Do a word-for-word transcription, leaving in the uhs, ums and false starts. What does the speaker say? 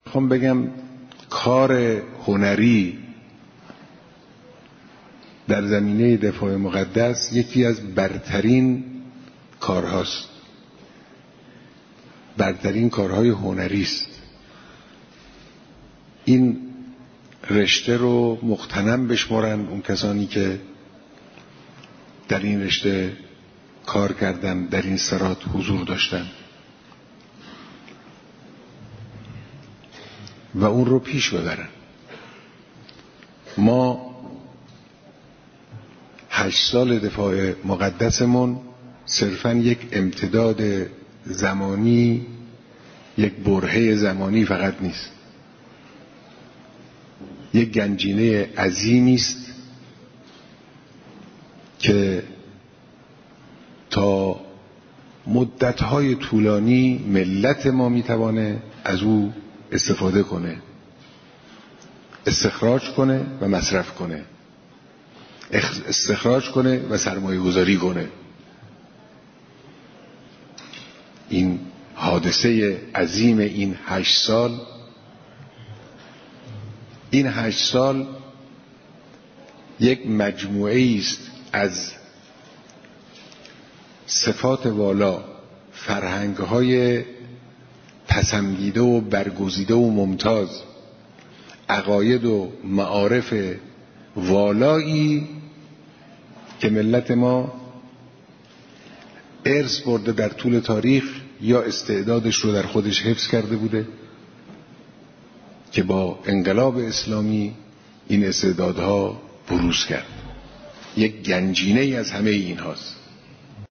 میخوام بگم کار هنری در زمینه دفاع مقدس یکی از برترین کارهاست، برترین کارهای هنری است. این رشته رو مغتنم بشمرن اون کسانی که در این رشته کار کردن، در این سرات حضور داشتن و اون رو پیش ببرن. ما هشت سال دفاع مقدسمون صرفاً یک امتداد زمانی، یک برهه زمانی فقط نیست، یک گنجینه عظیمی است که تا مدت‌های طولانی ملت ما میتوانه از او استفاده کنه، استخراج کنه و مصرف کنه، استخراج کنه و سرمایه گذاری کنه. این حادثه عظیم این هشت سال این هشت سال یک مجموعه است از صفات والا، فرهنگ‌های پسندیده و برگزیده و ممتاز، عقاید و معارف والایی که ملت ما ارث برده در طول تاریخ یا استعدادش رو در خودش حفظ کرده بوده که با انقلاب اسلامی این استعدادها بروز کرد. یک گنجینه ای از همه این هاست.